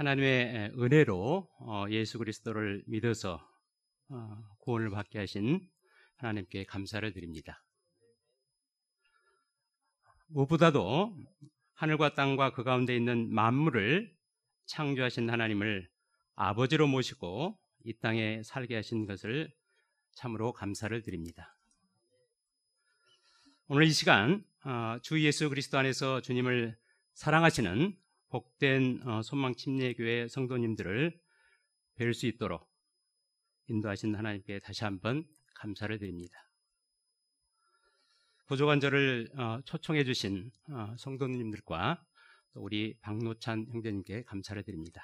하나님의 은혜로 예수 그리스도를 믿어서 구원을 받게 하신 하나님께 감사를 드립니다. 무엇보다도 하늘과 땅과 그 가운데 있는 만물을 창조하신 하나님을 아버지로 모시고 이 땅에 살게 하신 것을 참으로 감사를 드립니다. 오늘 이 시간 주 예수 그리스도 안에서 주님을 사랑하시는 복된 손망침례교회 성도님들을 뵐 수 있도록 인도하신 하나님께 다시 한번 감사를 드립니다. 부족한저를 초청해 주신 성도님들과 또 우리 박노찬 형제님께 감사를 드립니다.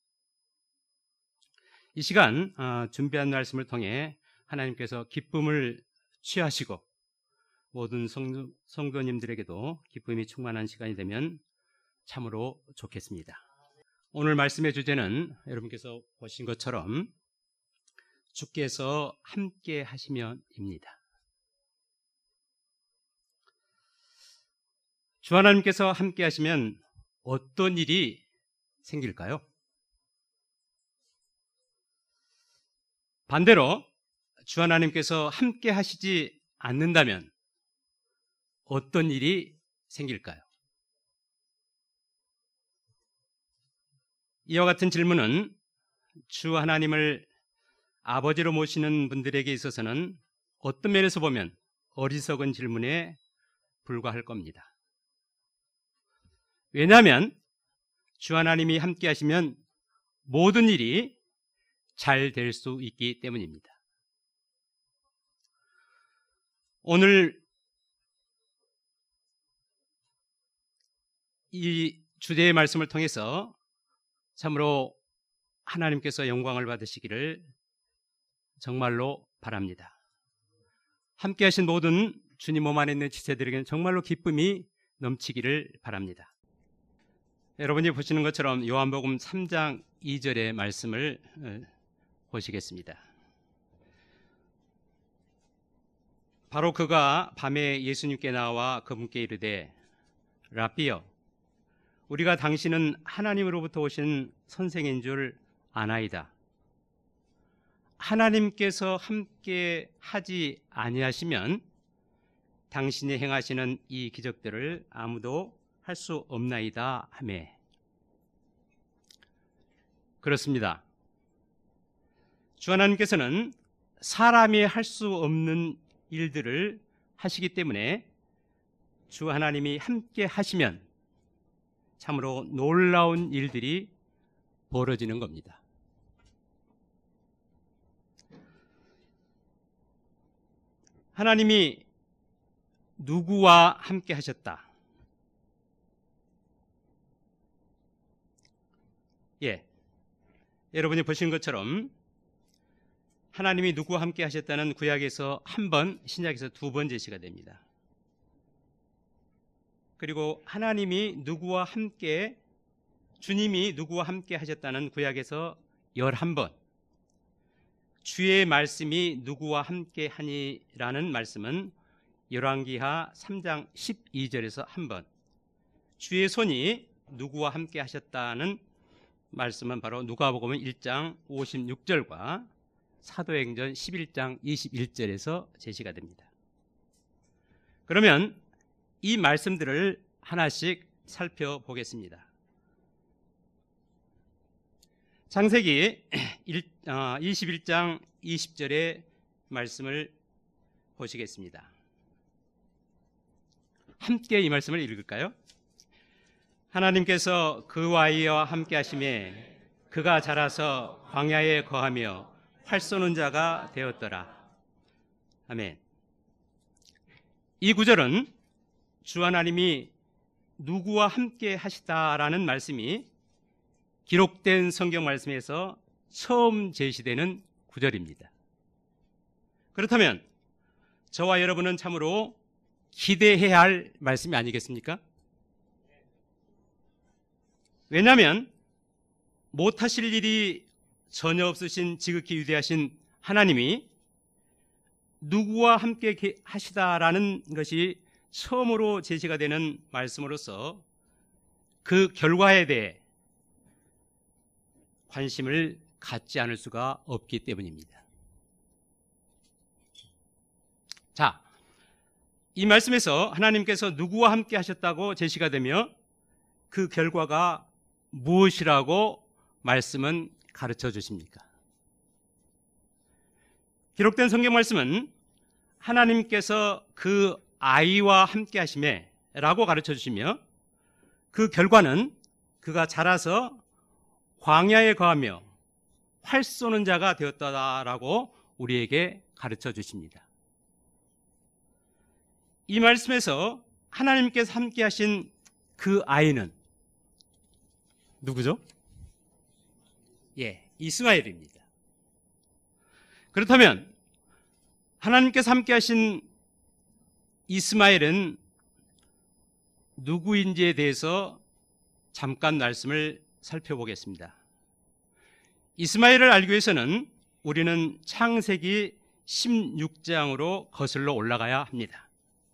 이 시간 준비한 말씀을 통해 하나님께서 기쁨을 취하시고 모든 성도님들에게도 기쁨이 충만한 시간이 되면 참으로 좋겠습니다. 오늘 말씀의 주제는 여러분께서 보신 것처럼 주께서 함께 하시면입니다. 주 하나님께서 함께 하시면 어떤 일이 생길까요? 반대로 주 하나님께서 함께 하시지 않는다면 어떤 일이 생길까요? 이와 같은 질문은 주 하나님을 아버지로 모시는 분들에게 있어서는 어떤 면에서 보면 어리석은 질문에 불과할 겁니다. 왜냐하면 주 하나님이 함께 하시면 모든 일이 잘 될 수 있기 때문입니다. 오늘 이 주제의 말씀을 통해서 참으로 하나님께서 영광을 받으시기를 정말로 바랍니다. 함께 하신 모든 주님 몸 안에 있는 지체들에게는 정말로 기쁨이 넘치기를 바랍니다. 여러분이 보시는 것처럼 요한복음 3장 2절의 말씀을 보시겠습니다. 바로 그가 밤에 예수님께 나와 그분께 이르되 라삐여 우리가 당신은 하나님으로부터 오신 선생인 줄 아나이다. 하나님께서 함께 하지 아니하시면 당신이 행하시는 이 기적들을 아무도 할 수 없나이다 하매. 그렇습니다. 주 하나님께서는 사람이 할 수 없는 일들을 하시기 때문에 주 하나님이 함께 하시면 참으로 놀라운 일들이 벌어지는 겁니다. 하나님이 누구와 함께 하셨다? 여러분이 보신 것처럼 하나님이 누구와 함께 하셨다는 구약에서 한 번, 신약에서 두 번 제시가 됩니다. 그리고 하나님이 누구와 함께, 주님이 누구와 함께 하셨다는 구약에서 11번, 주의 말씀이 누구와 함께 하니라는 말씀은 열왕기하 3장 12절에서 한 번, 주의 손이 누구와 함께 하셨다는 말씀은 바로 누가복음 1장 56절과 사도행전 11장 21절에서 제시가 됩니다. 그러면 이 말씀들을 하나씩 살펴보겠습니다. 창세기 21장 20절의 말씀을 보시겠습니다. 함께 이 말씀을 읽을까요? 하나님께서 그와 이와 함께 하심에 그가 자라서 광야에 거하며 활 쏘는 자가 되었더라. 아멘. 이 구절은 주 하나님이 누구와 함께 하시다라는 말씀이 기록된 성경 말씀에서 처음 제시되는 구절입니다. 그렇다면 저와 여러분은 참으로 기대해야 할 말씀이 아니겠습니까? 왜냐하면 못하실 일이 전혀 없으신 지극히 위대하신 하나님이 누구와 함께 하시다라는 것이 처음으로 제시가 되는 말씀으로서 그 결과에 대해 관심을 갖지 않을 수가 없기 때문입니다. 자, 이 말씀에서 하나님께서 누구와 함께 하셨다고 제시가 되며 그 결과가 무엇이라고 말씀은 가르쳐 주십니까? 기록된 성경 말씀은 하나님께서 그 아이와 함께 하심에 라고 가르쳐 주시며 그 결과는 그가 자라서 광야에 거하며 활 쏘는 자가 되었다라고 우리에게 가르쳐 주십니다. 이 말씀에서 하나님께서 함께 하신 그 아이는 누구죠? 이스마엘입니다. 그렇다면 하나님께서 함께 하신 이스마엘은 누구인지에 대해서 잠깐 말씀을 살펴보겠습니다. 이스마엘을 알기 위해서는 우리는 창세기 16장으로 거슬러 올라가야 합니다.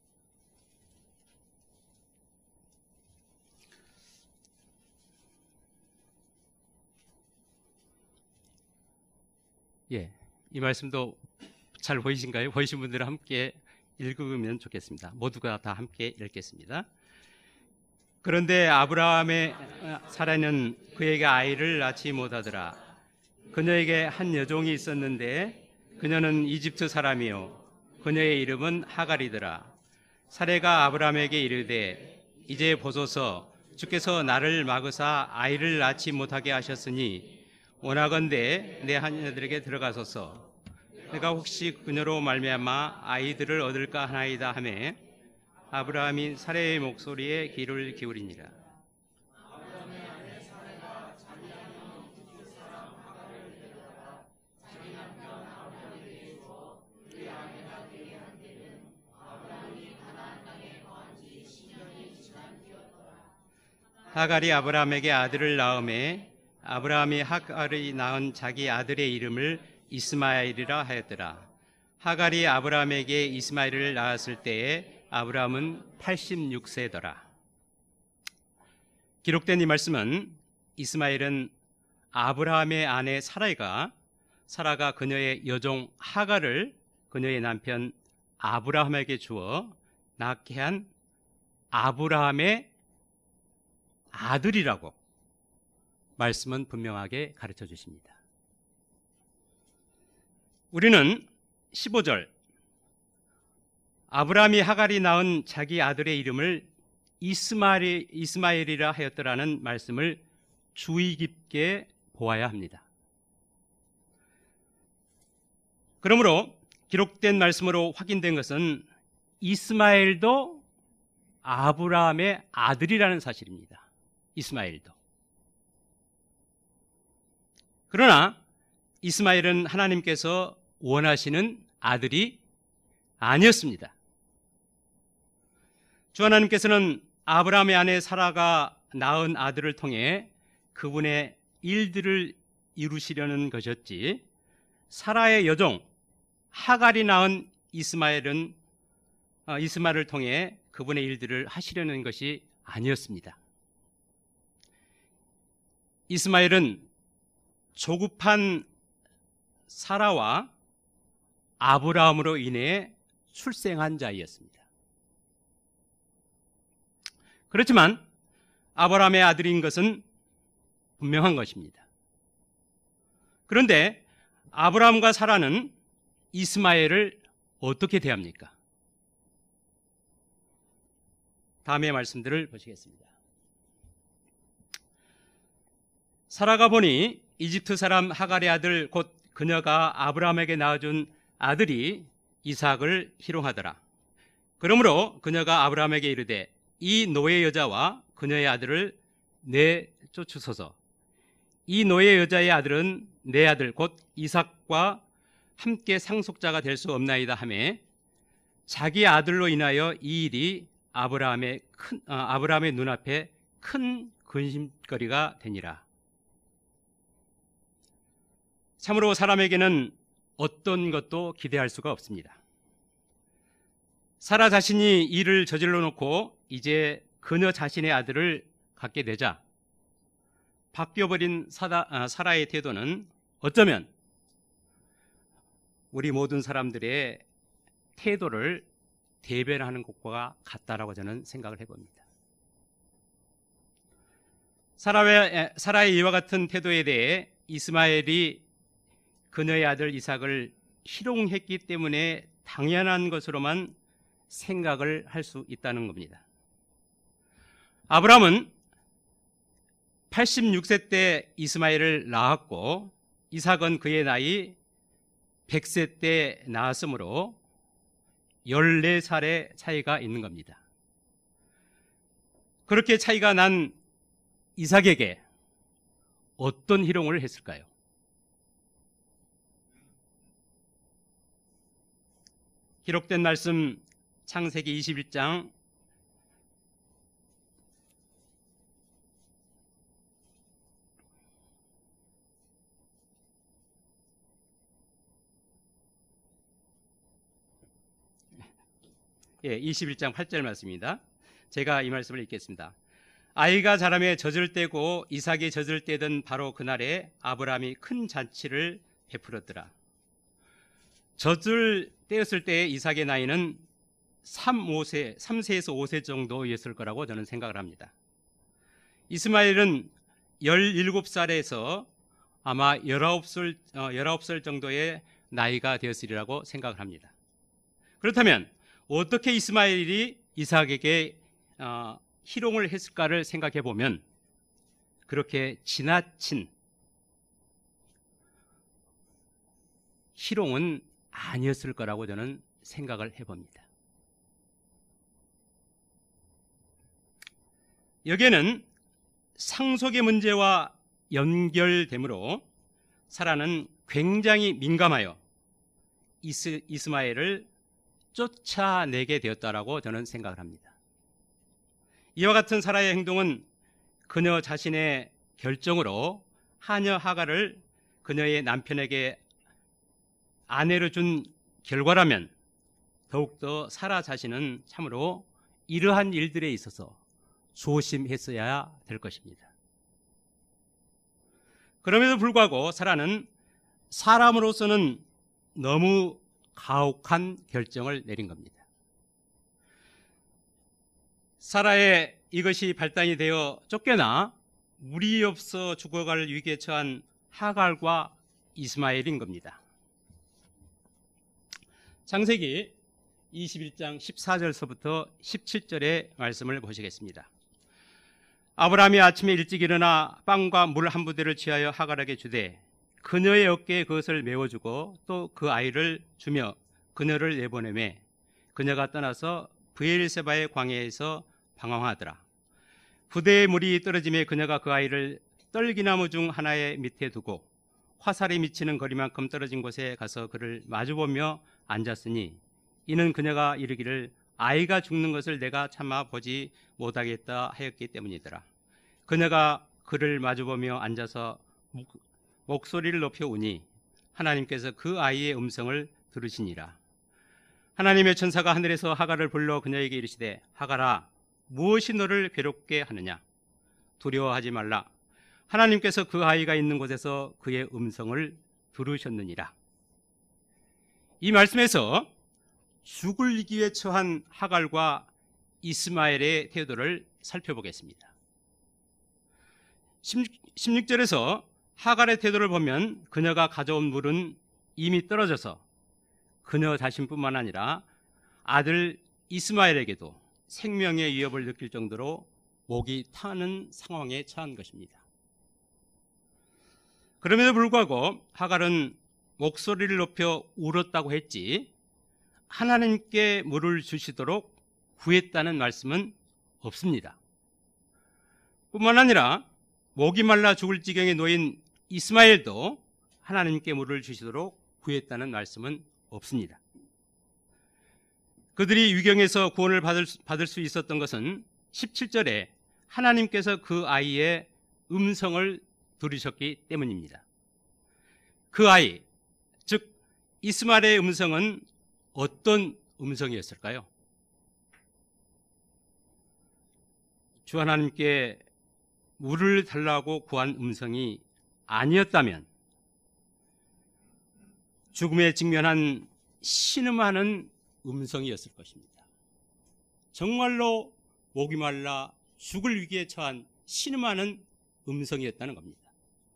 이 말씀도 잘 보이신가요? 보이신 분들은 함께 읽으면 좋겠습니다. 모두가 다 함께 읽겠습니다. 그런데 아브라함의 사라는 그에게 아이를 낳지 못하더라. 그녀에게 한 여종이 있었는데 그녀는 이집트 사람이요 그녀의 이름은 하갈이더라. 사레가 아브라함에게 이르되 이제 보소서 주께서 나를 막으사 아이를 낳지 못하게 하셨으니 원하건대 내 하녀들에게 들어가소서. 내가 혹시 그녀로 말미암아 아이들을 얻을까 하나이다 하매 아브라함이 사레의 목소리에 귀를 기울이니라. 하갈이 아브라함에게 아들을 낳음에 아브라함이 하갈이 낳은 자기 아들의 이름을 이스마엘이라 하였더라. 하갈이 아브라함에게 이스마엘을 낳았을 때에 아브라함은 86세더라. 기록된 이 말씀은 이스마엘은 아브라함의 아내 사라가 그녀의 여종 하갈을 그녀의 남편 아브라함에게 주어 낳게 한 아브라함의 아들이라고 말씀은 분명하게 가르쳐 주십니다. 우리는 15절 아브라함이 하갈이 낳은 자기 아들의 이름을 이스마엘이라 하였더라는 말씀을 주의 깊게 보아야 합니다. 그러므로 기록된 말씀으로 확인된 것은 이스마엘도 아브라함의 아들이라는 사실입니다. 이스마엘도. 그러나 이스마엘은 하나님께서 원하시는 아들이 아니었습니다. 주 하나님께서는 아브라함의 아내 사라가 낳은 아들을 통해 그분의 일들을 이루시려는 것이었지 사라의 여종 하갈이 낳은 이스마엘을 통해 그분의 일들을 하시려는 것이 아니었습니다. 이스마엘은 조급한 사라와 아브라함으로 인해 출생한 자이었습니다. 그렇지만 아브라함의 아들인 것은 분명한 것입니다. 그런데 아브라함과 사라는 이스마엘을 어떻게 대합니까? 다음의 말씀들을 보시겠습니다. 사라가 보니 이집트 사람 하갈의 아들 곧 그녀가 아브라함에게 낳아준 아들이 이삭을 희롱하더라. 그러므로 그녀가 아브라함에게 이르되 이 노예 여자와 그녀의 아들을 내쫓으소서. 이 노예 여자의 아들은 내 아들 곧 이삭과 함께 상속자가 될 수 없나이다 하매 자기 아들로 인하여 이 일이 아브라함의 눈앞에 큰 근심거리가 되니라. 참으로 사람에게는 어떤 것도 기대할 수가 없습니다. 사라 자신이 일을 저질러 놓고 이제 그녀 자신의 아들을 갖게 되자 바뀌어버린 사라의 태도는 어쩌면 우리 모든 사람들의 태도를 대변하는 것과 같다라고 저는 생각을 해봅니다. 사라의 이와 같은 태도에 대해 이스마엘이 그녀의 아들 이삭을 희롱했기 때문에 당연한 것으로만 생각을 할 수 있다는 겁니다. 아브라함은 86세 때 이스마엘을 낳았고 이삭은 그의 나이 100세 때 낳았으므로 14살의 차이가 있는 겁니다. 그렇게 차이가 난 이삭에게 어떤 희롱을 했을까요? 기록된 말씀 창세기 21장 21장 8절 말씀입니다. 제가 이 말씀을 읽겠습니다. 아이가 자라매 젖을 떼고 이삭이 젖을 떼던 바로 그날에 아브라함이 큰 잔치를 베풀었더라. 젖을 떼었을 때 이삭의 나이는 3세에서 5세 정도였을 거라고 저는 생각을 합니다. 이스마엘은 17살에서 아마 19살 정도의 나이가 되었으리라고 생각을 합니다. 그렇다면 어떻게 이스마엘이 이삭에게 희롱을 했을까를 생각해 보면 그렇게 지나친 희롱은 아니었을 거라고 저는 생각을 해봅니다. 여기에는 상속의 문제와 연결되므로 사라는 굉장히 민감하여 이스마엘을 쫓아내게 되었다라고 저는 생각을 합니다. 이와 같은 사라의 행동은 그녀 자신의 결정으로 하녀 하갈을 그녀의 남편에게 아내로 준 결과라면 더욱더 사라 자신은 참으로 이러한 일들에 있어서 조심했어야 될 것입니다. 그럼에도 불구하고 사라는 사람으로서는 너무 가혹한 결정을 내린 겁니다. 사라의 이것이 발단이 되어 쫓겨나 물이 없어 죽어갈 위기에 처한 하갈과 이스마엘인 겁니다. 창세기 21장 14절서부터 17절의 말씀을 보시겠습니다. 아브라함이 아침에 일찍 일어나 빵과 물 한 부대를 취하여 하갈에게 주되 그녀의 어깨에 그것을 메워주고 또 그 아이를 주며 그녀를 내보내매 그녀가 떠나서 브엘세바의 광야에서 방황하더라. 부대에 물이 떨어짐에 그녀가 그 아이를 떨기나무 중 하나의 밑에 두고 화살이 미치는 거리만큼 떨어진 곳에 가서 그를 마주보며 앉았으니 이는 그녀가 이르기를 아이가 죽는 것을 내가 참아 보지 못하겠다 하였기 때문이더라. 그녀가 그를 마주보며 앉아서 목소리를 높여 우니 하나님께서 그 아이의 음성을 들으시니라. 하나님의 천사가 하늘에서 하갈을 불러 그녀에게 이르시되 하갈아 무엇이 너를 괴롭게 하느냐 두려워하지 말라. 하나님께서 그 아이가 있는 곳에서 그의 음성을 들으셨느니라. 이 말씀에서 죽을 위기에 처한 하갈과 이스마엘의 태도를 살펴보겠습니다. 16절에서 하갈의 태도를 보면 그녀가 가져온 물은 이미 떨어져서 그녀 자신뿐만 아니라 아들 이스마엘에게도 생명의 위협을 느낄 정도로 목이 타는 상황에 처한 것입니다. 그럼에도 불구하고 하갈은 목소리를 높여 울었다고 했지 하나님께 물을 주시도록 구했다는 말씀은 없습니다. 뿐만 아니라 목이 말라 죽을 지경에 놓인 이스마엘도 하나님께 물을 주시도록 구했다는 말씀은 없습니다. 그들이 위경에서 구원을 받을 수 있었던 것은 17절에 하나님께서 그 아이의 음성을 들으셨기 때문입니다. 그 아이, 즉 이스마엘의 음성은 어떤 물을 달라고 구한 음성이 아니었다면 죽음에 직면한 신음하는 음성이었을 것입니다. 정말로 목이 말라 죽을 위기에 처한 신음하는 음성이었다는 겁니다.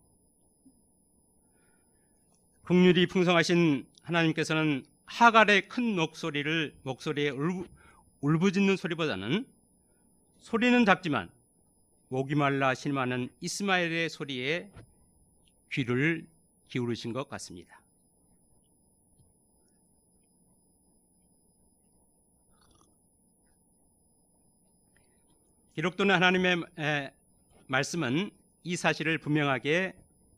긍휼이 풍성하신 하나님께서는 하갈의 큰 목소리에 울부짖는 소리보다는 소리는 작지만 목이 말라 신음하는 이스마엘의 소리에 귀를 기울이신 것 같습니다. 기록되는 하나님의 말씀은 이 사실을 분명하게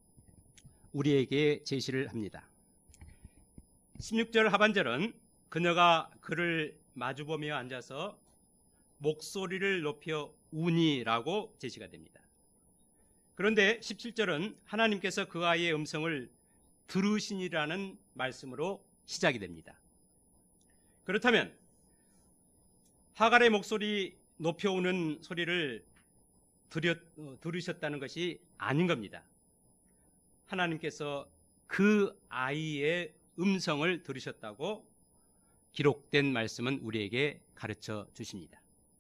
우리에게 제시를 합니다. 16절 하반절은 그녀가 그를 마주보며 앉아서 목소리를 높여 우니라고 제시가 됩니다. 그런데 17절은 하나님께서 그 아이의 음성을 들으시니라는 말씀으로 시작이 됩니다. 그렇다면 하갈의 목소리 높여 우는 소리를 들으셨다는 것이 아닌 겁니다. 하나님께서 그 아이의 음성을 들으셨다고 기록된 말씀은 우리에게 가르쳐 주십니다.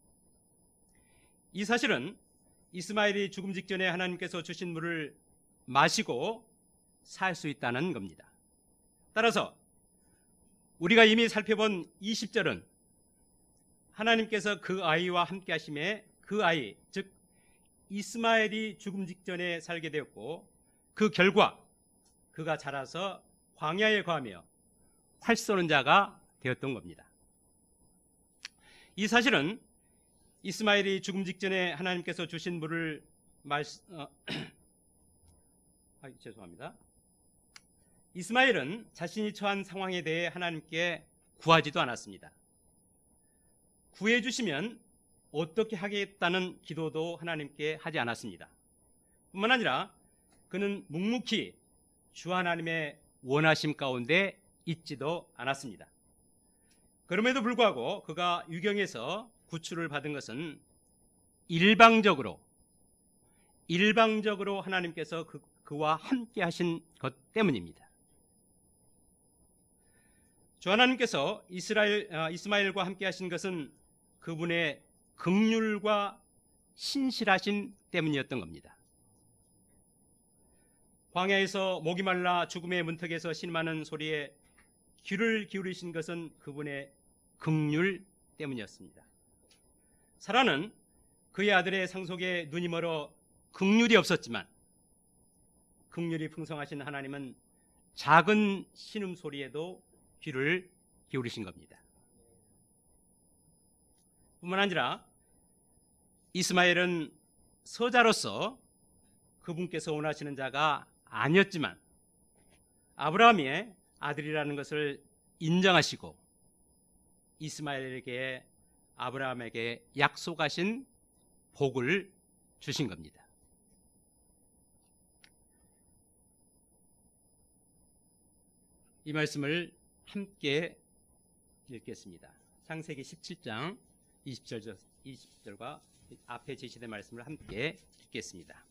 이 사실은 이스마엘이 죽음 직전에 하나님께서 주신 물을 마시고 살 수 있다는 겁니다. 따라서 우리가 이미 살펴본 20절은 하나님께서 그 아이와 함께 하심에 그 아이, 즉 이스마엘이 죽음 직전에 살게 되었고 그 결과 그가 자라서 광야에 거하며 활 쏘는 자가 되었던 겁니다. 이 사실은 이스마엘이 죽음 직전에 하나님께서 주신 물을 죄송합니다. 이스마엘은 자신이 처한 상황에 대해 하나님께 구하지도 않았습니다. 구해주시면 어떻게 하겠다는 기도도 하나님께 하지 않았습니다. 뿐만 아니라 그는 묵묵히 주 하나님의 원하심 가운데 있지도 않았습니다. 그럼에도 불구하고 그가 유경에서 구출을 받은 것은 일방적으로 하나님께서 그와 함께 하신 것 때문입니다. 주 하나님께서 이스마엘과 함께 하신 것은 그분의 긍휼과 신실하심 때문이었던 겁니다. 광야에서 목이 말라 죽음의 문턱에서 신음하는 소리에 귀를 기울이신 것은 그분의 긍휼 때문이었습니다. 사라는 그의 아들의 상속에 눈이 멀어 긍휼이 없었지만 긍휼이 풍성하신 하나님은 작은 신음소리에도 귀를 기울이신 겁니다. 뿐만 아니라 이스마엘은 서자로서 그분께서 원하시는 자가 아니었지만 아브라함의 아들이라는 것을 인정하시고 이스마엘에게 아브라함에게 약속하신 복을 주신 겁니다. 이 말씀을 함께 읽겠습니다. 창세기 17장 20절과 앞에 제시된 말씀을 함께 읽겠습니다.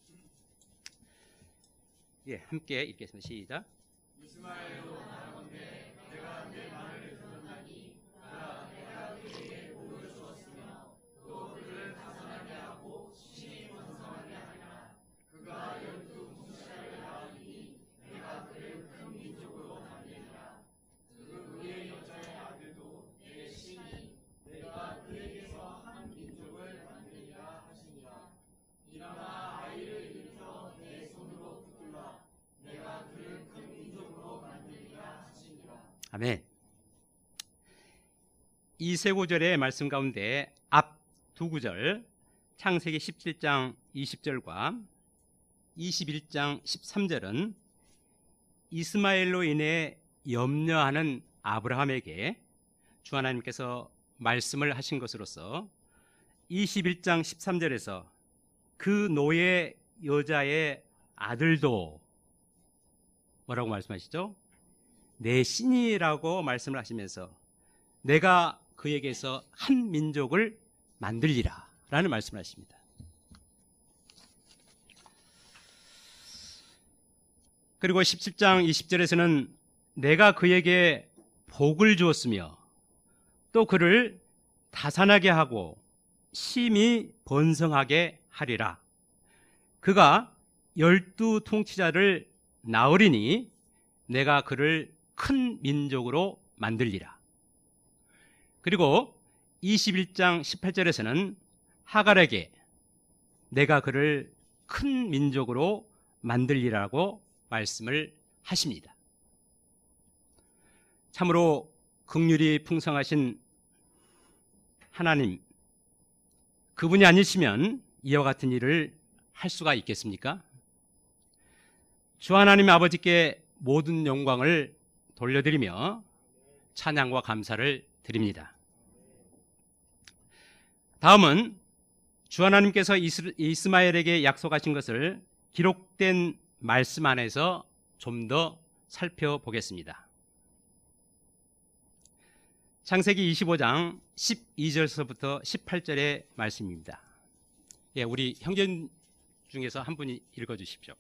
함께 읽겠습니다. 시작. 이스마엘도 말하건대 내가 내 말을 들었나니 내가 그에게 복을 주었으며 또 그를 다산하게 하고 심히 번성하게 하리라. 그가 12 낳으리니 내가 그를 큰 민족으로 만들리라. 그 의의 여자의 아들도 내 신이 내가 그에게서 한 민족을 만들리라 하시니라. 이나마 아이를 일으켜 내 손으로 붙들라. 내가 그를 큰 민족으로 만들리라 하시니라. 아멘. 이 세 구절의 말씀 가운데 앞 두 구절 창세기 17장 20절과 21장 13절은 이스마엘로 인해 염려하는 아브라함에게 주 하나님께서 말씀을 하신 것으로서 21장 13절에서 그 노예 여자의 아들도 뭐라고 말씀하시죠? 내 신이라고 말씀을 하시면서 내가 그에게서 한 민족을 만들리라 라는 말씀을 하십니다. 그리고 17장 20절에서는 내가 그에게 복을 주었으며 또 그를 다산하게 하고 심히 번성하게 하리라. 그가 12 통치자를 낳으리니 내가 그를 큰 민족으로 만들리라. 그리고 21장 18절에서는 하갈에게 내가 그를 큰 민족으로 만들리라고 말씀을 하십니다. 참으로 긍휼이 풍성하신 하나님, 그분이 아니시면 이와 같은 일을 할 수가 있겠습니까? 주 하나님 아버지께 모든 영광을 돌려드리며 찬양과 감사를 드립니다. 다음은 주 하나님께서 이스마엘에게 약속하신 것을 기록된 말씀 안에서 좀 더 살펴보겠습니다. 창세기 25장 12절서부터 18절의 말씀입니다. 예, 우리 형제 중에서 한 분이 읽어주십시오.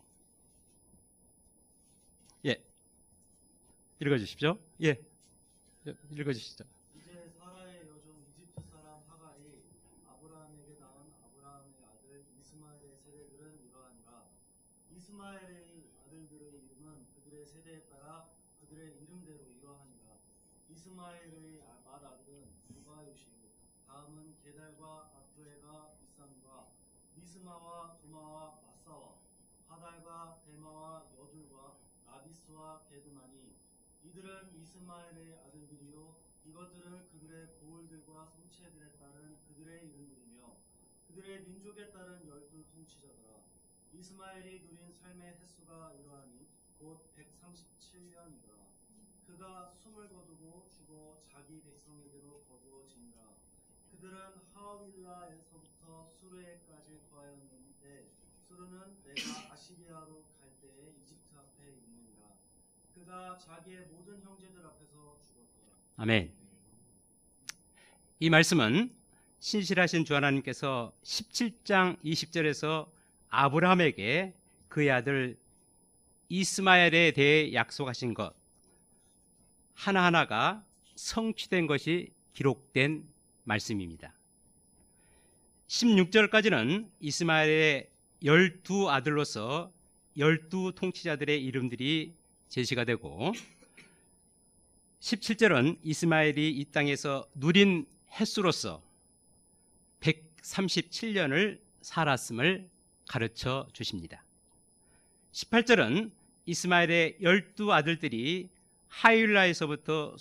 예, 읽어주십시오. 예, 읽어주시죠. 이제 사라의 여종 이집트 사람 하갈이 아브라함에게 낳은 아브라함의 아들 이스마엘의 세대들은 이러하니라. 이스마엘의 아들들의 이름은 그들의 세대에 따라 그들의 이름대로 이러하니라. 이스마엘의 맏아들은 누바요시고 다음은 게달과 아프에가 이삼과 미스마와 두마와 마사와 하달과 데마와 여둘과 아비스와 게드마니 이들은 이스마엘의 아들들이요 이것들은 그들의 고을들과 성체들에 따른 그들의 이름들이며 그들의 민족에 따른 12 통치자더라. 이스마엘이 누린 삶의 횟수가 이러하니 곧 137년이더라. 그가 숨을 거두고 죽어 자기 백성에게로 거두어지니라. 그들은 하윌라에서부터 수르에까지 거하였는데 수르는 내가 아시리아로 갈 때에 이집트 앞에 있느니라. 그가 자기의 모든 형제들 앞에서 죽었더라. 아멘. 이 말씀은 신실하신 주 하나님께서 17장 20절에서 아브라함에게 그의 아들 이스마엘에 대해 약속하신 것 하나하나가 성취된 것이 기록된 말씀입니다. 16절까지는 이스마엘의 12 아들로서 12 통치자들의 이름들이 제시가 되고 17절은 이스마엘이 이 땅에서 누린 횟수로서 137년을 살았음을 가르쳐 주십니다. 18절은 이스마엘의 12 아들들이 하윌라에서부터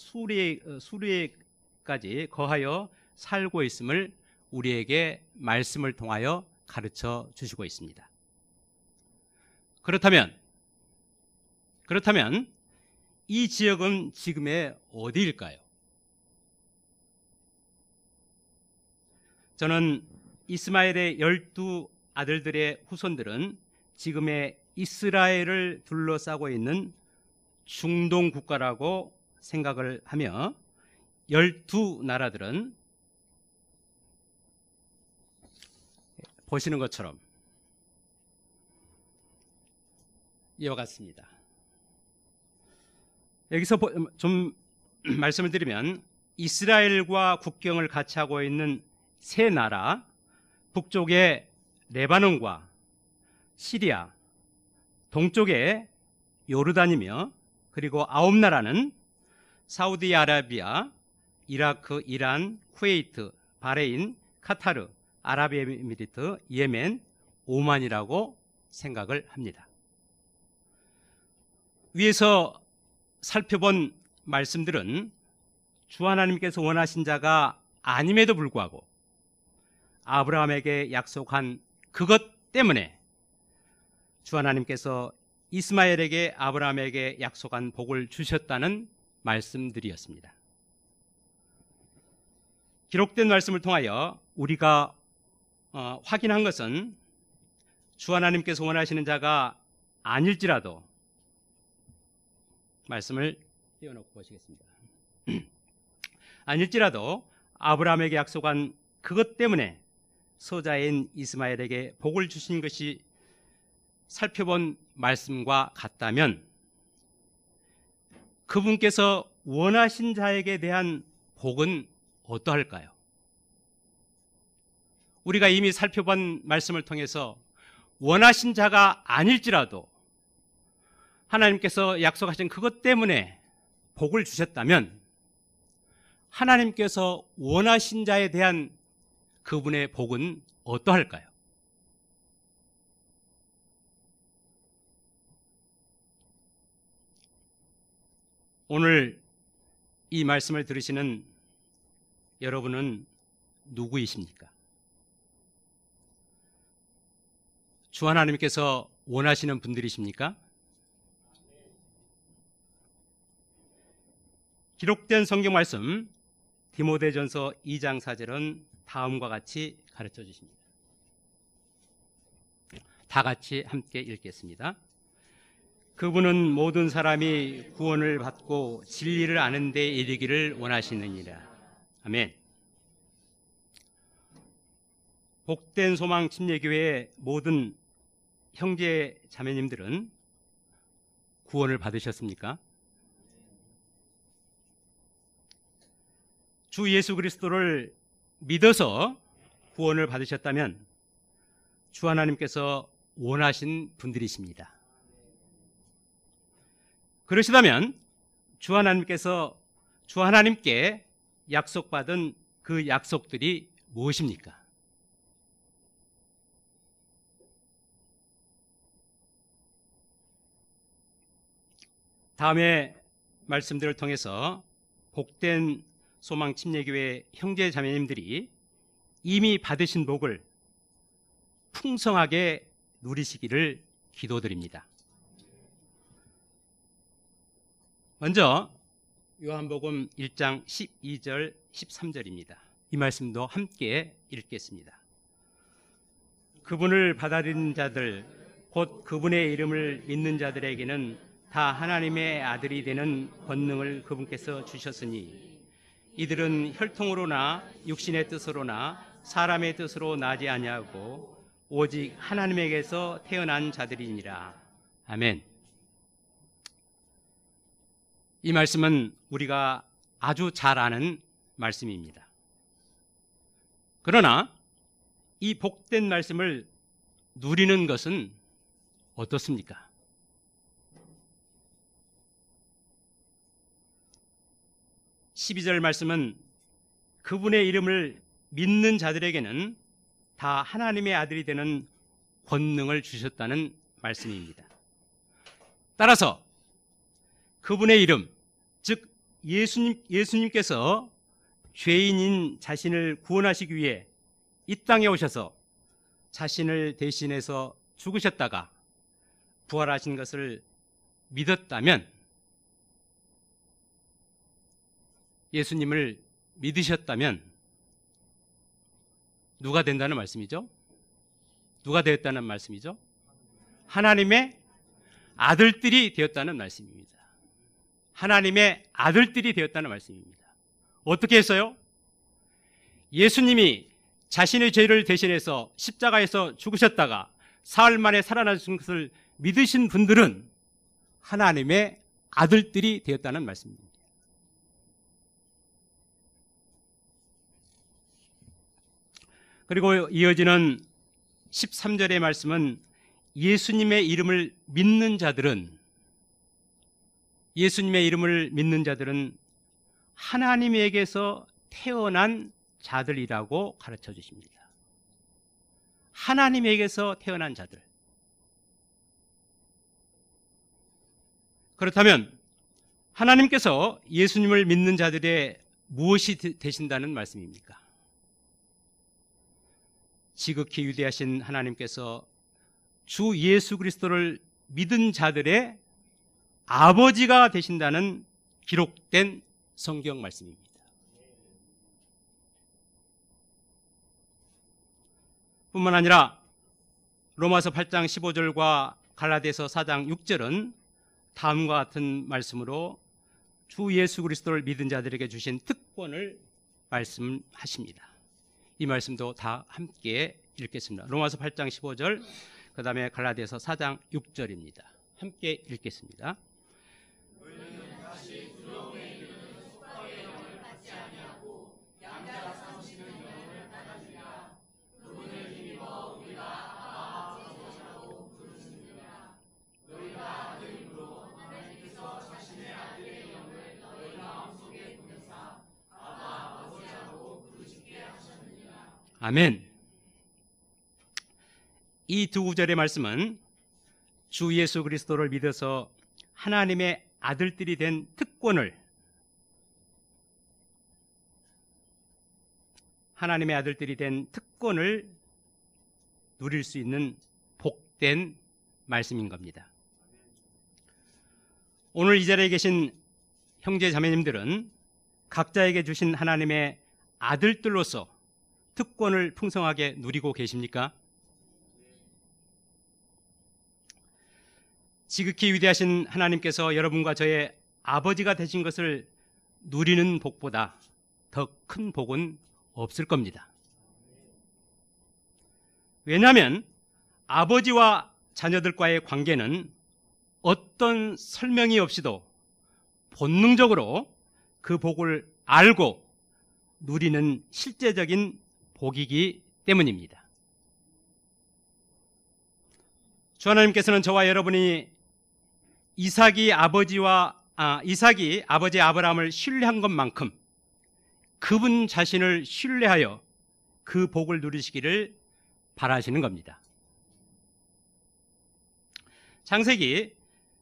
수르에까지 거하여 살고 있음을 우리에게 말씀을 통하여 가르쳐 주시고 있습니다. 그렇다면 이 지역은 지금의 어디일까요? 저는 이스마엘의 12 아들들의 후손들은 지금의 이스라엘을 둘러싸고 있는 중동 국가라고 생각을 하며 12 나라들은 보시는 것처럼 이와 같습니다. 여기서 좀 말씀을 드리면 이스라엘과 국경을 같이 하고 있는 세 나라, 북쪽에 레바논과 시리아, 동쪽에 요르단이며 그리고 9나라는 사우디아라비아, 이라크, 이란, 쿠웨이트, 바레인, 카타르, 아랍에미리트, 예멘, 오만이라고 생각을 합니다. 위에서 살펴본 말씀들은 주 하나님께서 원하신 자가 아님에도 불구하고 아브라함에게 약속한 그것 때문에 주 하나님께서 이스마엘에게 아브라함에게 약속한 복을 주셨다는 말씀들이었습니다. 기록된 말씀을 통하여 우리가 확인한 것은 주 하나님께서 원하시는 자가 아닐지라도 말씀을 띄워놓고 보시겠습니다. 아닐지라도 아브라함에게 약속한 그것 때문에 소자인 이스마엘에게 복을 주신 것이 살펴본 말씀과 같다면 그분께서 원하신 자에게 대한 복은 어떠할까요? 우리가 이미 살펴본 말씀을 통해서 원하신 자가 아닐지라도 하나님께서 약속하신 그것 때문에 복을 주셨다면 하나님께서 원하신 자에 대한 그분의 복은 어떠할까요? 오늘 이 말씀을 들으시는 여러분은 누구이십니까? 주 하나님께서 원하시는 분들이십니까? 기록된 성경 말씀 디모데전서 2장 4절은 다음과 같이 가르쳐 주십니다. 다 같이 함께 읽겠습니다. 그분은 모든 사람이 구원을 받고 진리를 아는 데 이르기를 원하시느니라. 아멘. 복된 소망 침례교회의 모든 형제 자매님들은 구원을 받으셨습니까? 주 예수 그리스도를 믿어서 구원을 받으셨다면 주 하나님께서 원하신 분들이십니다. 그러시다면 주 하나님께 약속받은 그 약속들이 무엇입니까? 다음의 말씀들을 통해서 복된 소망 침례교회 형제 자매님들이 이미 받으신 복을 풍성하게 누리시기를 기도드립니다. 먼저 요한복음 1장 12절 13절입니다. 이 말씀도 함께 읽겠습니다. 그분을 받아들인 자들 곧 그분의 이름을 믿는 자들에게는 다 하나님의 아들이 되는 권능을 그분께서 주셨으니 이들은 혈통으로나 육신의 뜻으로나 사람의 뜻으로 나지 아니하고 오직 하나님에게서 태어난 자들이니라. 아멘. 이 말씀은 우리가 아주 잘 아는 말씀입니다. 그러나 이 복된 말씀을 누리는 것은 어떻습니까? 12절 말씀은 그분의 이름을 믿는 자들에게는 다 하나님의 아들이 되는 권능을 주셨다는 말씀입니다. 따라서 그분의 이름, 즉 예수님께서 죄인인 자신을 구원하시기 위해 이 땅에 오셔서 자신을 대신해서 죽으셨다가 부활하신 것을 믿었다면, 예수님을 믿으셨다면 누가 된다는 말씀이죠? 누가 되었다는 말씀이죠? 하나님의 아들들이 되었다는 말씀입니다. 하나님의 아들들이 되었다는 말씀입니다. 어떻게 했어요? 예수님이 자신의 죄를 대신해서 십자가에서 죽으셨다가 사흘 만에 살아나신 것을 믿으신 분들은 하나님의 아들들이 되었다는 말씀입니다. 그리고 이어지는 13절의 말씀은 예수님의 이름을 믿는 자들은 하나님에게서 태어난 자들이라고 가르쳐 주십니다. 하나님에게서 태어난 자들. 그렇다면 하나님께서 예수님을 믿는 자들의 무엇이 되신다는 말씀입니까? 지극히 위대하신 하나님께서 주 예수 그리스도를 믿은 자들의 아버지가 되신다는 기록된 성경 말씀입니다. 뿐만 아니라 로마서 8장 15절과 갈라디아서 4장 6절은 다음과 같은 말씀으로 주 예수 그리스도를 믿은 자들에게 주신 특권을 말씀하십니다. 이 말씀도 다 함께 읽겠습니다. 로마서 8장 15절, 그 다음에 갈라디아서 4장 6절입니다. 함께 읽겠습니다. 우리는 다시 아멘. 이 두 구절의 말씀은 주 예수 그리스도를 믿어서 하나님의 아들들이 된 특권을, 하나님의 아들들이 된 특권을 누릴 수 있는 복된 말씀인 겁니다. 오늘 이 자리에 계신 형제 자매님들은 각자에게 주신 하나님의 아들들로서 특권을 풍성하게 누리고 계십니까? 지극히 위대하신 하나님께서 여러분과 저의 아버지가 되신 것을 누리는 복보다 더 큰 복은 없을 겁니다. 왜냐하면 아버지와 자녀들과의 관계는 어떤 설명이 없이도 본능적으로 그 복을 알고 누리는 실제적인 복이기 때문입니다. 주 하나님께서는 저와 여러분이 이삭이 아버지 아브라함을 신뢰한 것만큼 그분 자신을 신뢰하여 그 복을 누리시기를 바라시는 겁니다. 창세기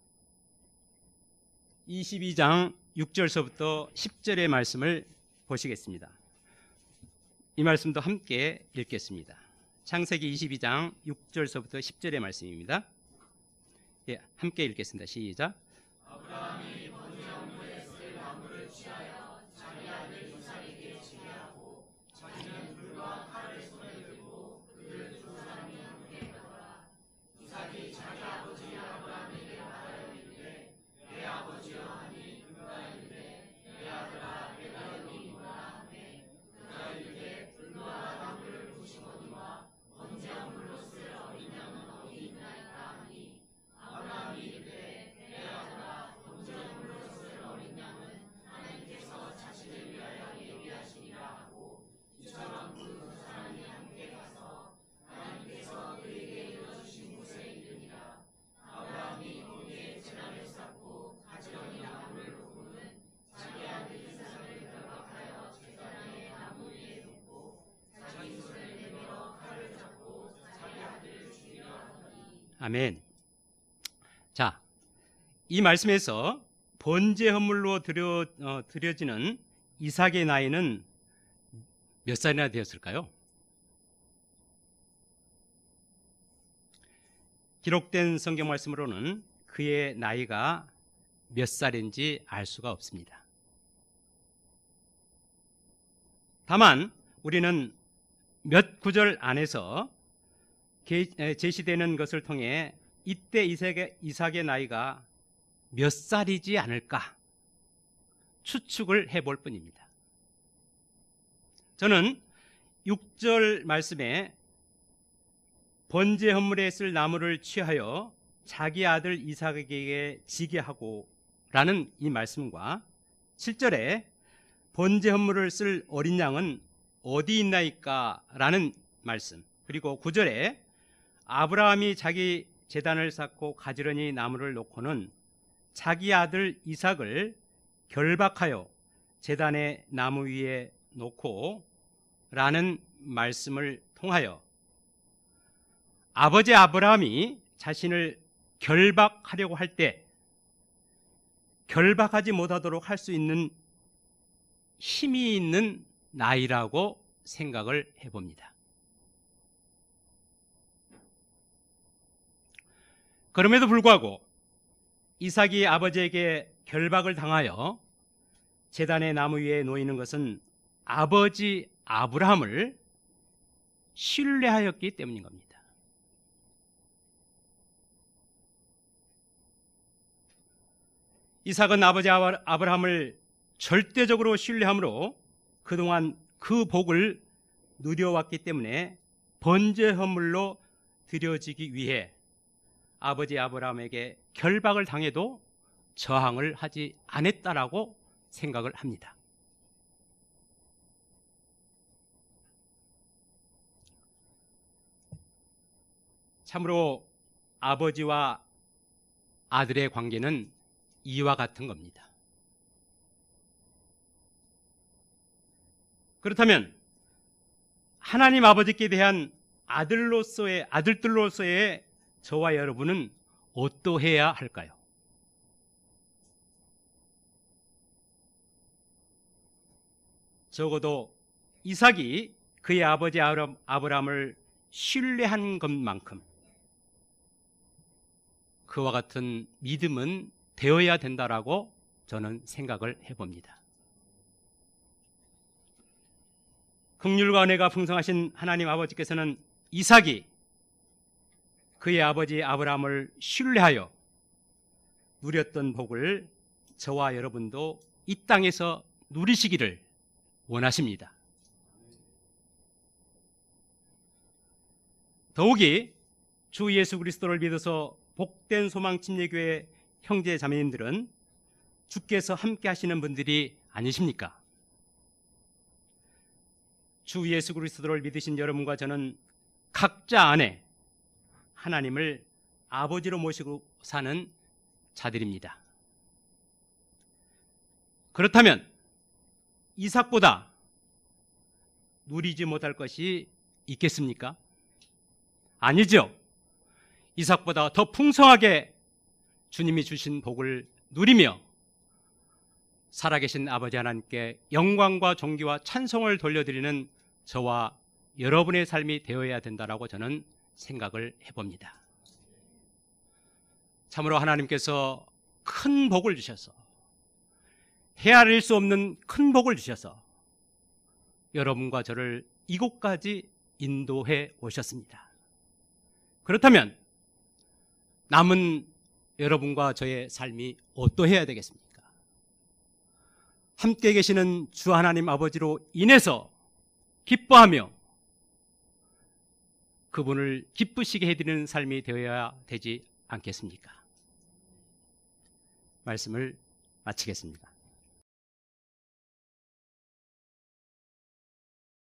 22장 6절서부터 10절의 말씀을 보시겠습니다. 이 말씀도 함께 읽겠습니다. 창세기 22장 6절서부터 10절의 말씀입니다. 예, 함께 읽겠습니다. 시작. 아브라함이 번제 헌물에 쓸 나무를 취하여 자기 아들 이삭에게 지게 하고 자기는 불과 칼을 손에 들고 그들 두 사람이 함께 가더라. 이삭이 자기 아버지 아브라함에게 말하여 이르되 내 아버지여 하니 그가 이르되 내 아들아 내가 여기 있노라 하매 그가 이르되 불과 나무를 부시거니와 번제 헌물로 쓸 어린 양은 어디 있나이까 하니 아브라함이 이르되 내 아들아 번제 헌물로 쓸 어린 양은 하나님께서 자신을 위하여 예비하시리라 하고 이처럼 그 두 사람이 함께 가서 하나님께서 그에게 이르러주신 곳에 이르니라. 아브라함이 거기에 제단을 쌓고 가지런히 나무를 놓고는 자기 아들 이삭을 결박하여 제단 안에 나무 위에 놓고 자기 손을 내밀어 칼을 잡고 자기 아들을 죽이려 하더니. 아멘. 자, 이 말씀에서 번제 헌물로 드려지는 이삭의 나이는 몇 살이나 되었을까요? 기록된 성경 말씀으로는 그의 나이가 몇 살인지 알 수가 없습니다. 다만 우리는 몇 구절 안에서 제시되는 것을 통해 이때 이삭의 나이가 몇 살이지 않을까 추측을 해볼 뿐입니다. 저는 6절 말씀에 번제 헌물에 쓸 나무를 취하여 자기 아들 이삭에게 지게 하고 라는 이 말씀과 7절에 번제 헌물을 쓸 어린 양은 어디 있나이까 라는 말씀, 그리고 9절에 아브라함이 자기 제단을 쌓고 가지런히 나무를 놓고는 자기 아들 이삭을 결박하여 제단의 나무 위에 놓고 라는 말씀을 통하여 아버지 아브라함이 자신을 결박하려고 할 때 결박하지 못하도록 할 수 있는 힘이 있는 나이라고 생각을 해봅니다. 그럼에도 불구하고 이삭이 아버지에게 결박을 당하여 제단의 나무 위에 놓이는 것은 아버지 아브라함을 신뢰하였기 때문인 겁니다. 이삭은 아버지 아브라함을 절대적으로 신뢰함으로 그동안 그 복을 누려왔기 때문에 번제 헌물로 드려지기 위해 아버지 아브라함에게 결박을 당해도 저항을 하지 않았다라고 생각을 합니다. 참으로 아버지와 아들의 관계는 이와 같은 겁니다. 그렇다면 하나님 아버지께 대한 아들들로서의 저와 여러분은 어떠해야 할까요? 적어도 이삭이 그의 아버지 아브라함을 신뢰한 것만큼 그와 같은 믿음은 되어야 된다라고 저는 생각을 해봅니다. 긍휼과 은혜가 풍성하신 하나님 아버지께서는 이삭이 그의 아버지 아브라함을 신뢰하여 누렸던 복을 저와 여러분도 이 땅에서 누리시기를 원하십니다. 더욱이 주 예수 그리스도를 믿어서 복된 소망침례교회 형제 자매님들은 주께서 함께 하시는 분들이 아니십니까? 주 예수 그리스도를 믿으신 여러분과 저는 각자 안에 하나님을 아버지로 모시고 사는 자들입니다. 그렇다면 이삭보다 누리지 못할 것이 있겠습니까? 아니죠. 이삭보다 더 풍성하게 주님이 주신 복을 누리며 살아계신 아버지 하나님께 영광과 존귀와 찬송을 돌려드리는 저와 여러분의 삶이 되어야 된다라고 저는 생각을 해봅니다. 참으로 하나님께서 큰 복을 주셔서 헤아릴 수 없는 큰 복을 주셔서 여러분과 저를 이곳까지 인도해 오셨습니다. 그렇다면 남은 여러분과 저의 삶이 어떠해야 되겠습니까? 함께 계시는 주 하나님 아버지로 인해서 기뻐하며 그분을 기쁘시게 해드리는 삶이 되어야 되지 않겠습니까? 말씀을 마치겠습니다.